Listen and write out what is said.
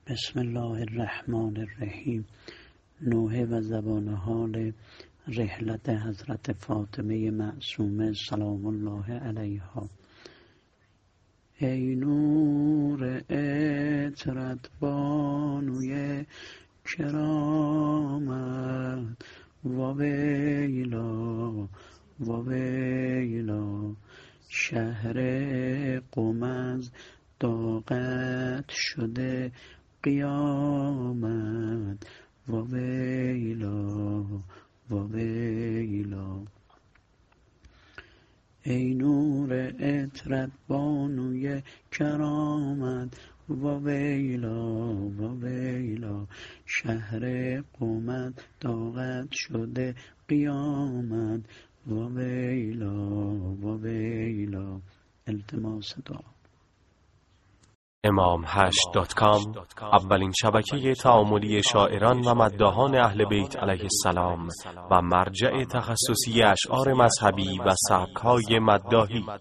بسم الله الرحمن الرحیم. نوحه و زبان حال رحلت حضرت فاطمه معصومه سلام الله علیها. ای نور عطرت بانوی کرامت، ویلا ویلا، شهر قم از طاقت شده قیامت، ویلا ویلا. ای نور عطرت بانوی کرامت، ویلا ویلا، شهر قم طاقت شده قیامت، ویلا ویلا. التماس دعا. imam8.com اولین شبکه تعاملی شاعران و مداحان اهل بیت علیه السلام و مرجع تخصصی اشعار مذهبی و سبک‌های مداحی.